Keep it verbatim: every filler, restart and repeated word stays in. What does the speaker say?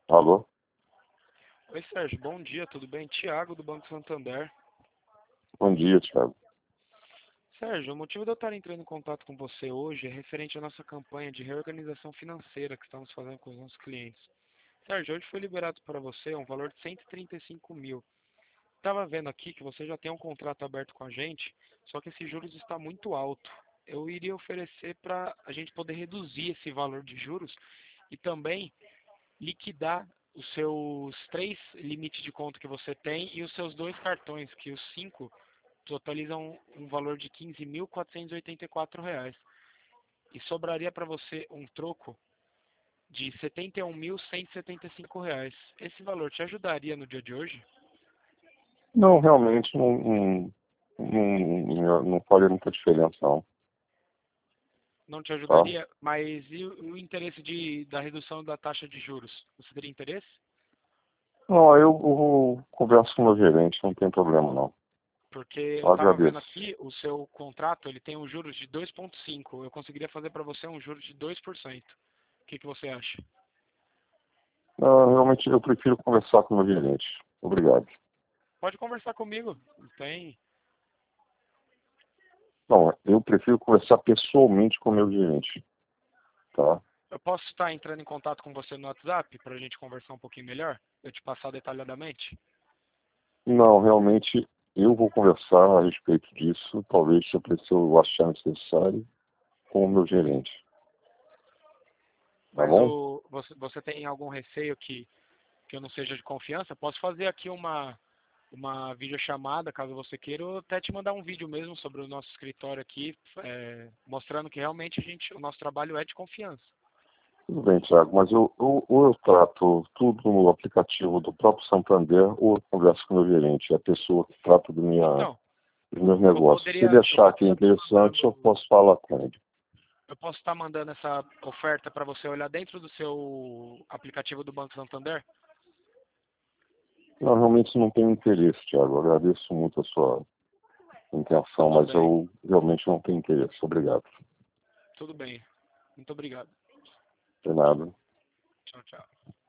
Alô? Oi, Sérgio, bom dia, tudo bem? Tiago, do Banco Santander. Bom dia, Thiago. Sérgio, o motivo de eu estar entrando em contato com você hoje é referente à nossa campanha de reorganização financeira que estamos fazendo com os nossos clientes. Sérgio, hoje foi liberado para você um valor de cento e trinta e cinco mil. Estava vendo aqui que você já tem um contrato aberto com a gente, só que esse juros está muito alto. Eu iria oferecer para a gente poder reduzir esse valor de juros e também liquidar os seus três limites de conta que você tem e os seus dois cartões, que os cinco totalizam um valor de quinze mil quatrocentos e oitenta e quatro reais. E sobraria para você um troco de setenta e um mil cento e setenta e cinco reais. Esse valor te ajudaria no dia de hoje? Não, realmente não, não, não, não faria muita diferença, não. Não te Tá? ajudaria? Mas e o o interesse de, da redução da taxa de juros? Você teria interesse? Não, eu, eu converso com o meu gerente, não tem problema, não. Porque eu Eu estava vendo agradeço. aqui, o seu contrato ele tem um juros de dois vírgula cinco. Eu conseguiria fazer para você um juros de dois por cento. O que, que você acha? Não, realmente eu prefiro conversar com o meu gerente. Obrigado. Pode conversar comigo. Não tem. Não, eu prefiro conversar pessoalmente com o meu gerente. Tá? Eu posso estar entrando em contato com você no WhatsApp para a gente conversar um pouquinho melhor? Eu te passar detalhadamente? Não, realmente eu vou conversar a respeito disso, talvez se eu achar necessário, com o meu gerente. Tá Mas bom? o, você, você tem algum receio que, que eu não seja de confiança? Posso fazer aqui uma, uma videochamada, caso você queira, ou até te mandar um vídeo mesmo sobre o nosso escritório aqui, é, mostrando que realmente a gente, o nosso trabalho é de confiança. Tudo bem, Thiago, mas eu, eu, ou eu trato tudo no aplicativo do próprio Santander, ou eu converso com o meu gerente, é a pessoa que trata do minha, Então, dos meus eu negócios. Se ele poderia, eu achar que é poderia estar interessante, eu mandando, posso falar com ele. eu posso estar mandando essa oferta para você olhar dentro do seu aplicativo do Banco Santander? Não, realmente não tenho interesse, Thiago. Eu agradeço muito a sua intenção, Tudo mas bem, eu realmente não tenho interesse. Obrigado. tudo bem. Muito obrigado. De nada. Tchau, tchau.